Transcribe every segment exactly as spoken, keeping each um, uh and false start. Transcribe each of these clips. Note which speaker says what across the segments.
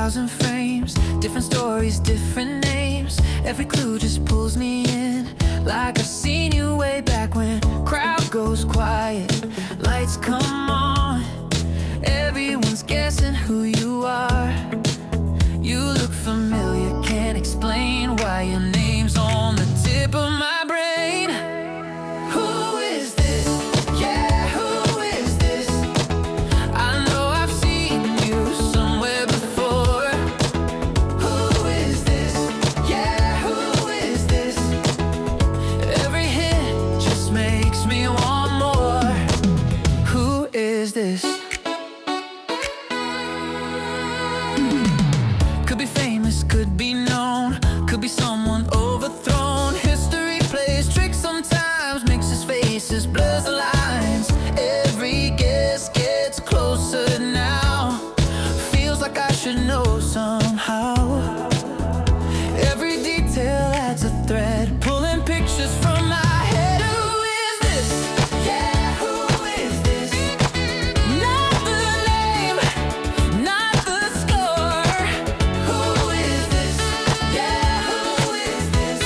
Speaker 1: thousand frames, different stories, different names. Every clue just pulls me in, like I've seen you way back when. Crowd goes quiet, lights come on, everyone's guessing who you are. You look familiar, can't explain why your name's on the tip of my brain. Who is this? Yeah, who is this? I know I've seen you somewhere before. Who is this? Yeah, who is this? Every hint just makes me want more. Who is this? Could be famous, could be known, could be someone overthrown. History plays tricks sometimes, mixes faces, blurs the lines. Every guess gets closer now, feels like I should know somehow. Every detail adds a thread, pulling pictures from my head. Who is this? Yeah, who is this? Not the name, not the score. Who is this? Yeah, who is this?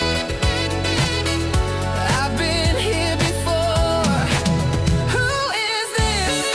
Speaker 1: I've been here before. Who is this?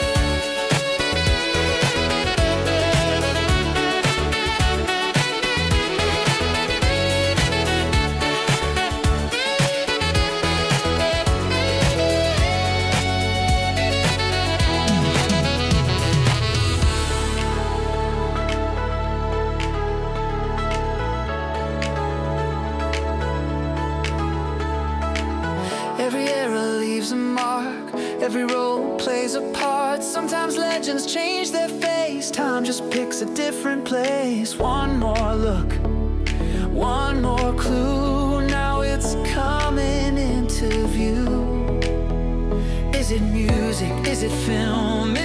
Speaker 1: Every era leaves a mark, every role plays a part. Sometimes legends change their face, time just picks a different place. One more look, one more clue, now it's coming into view. Is it music, is it film?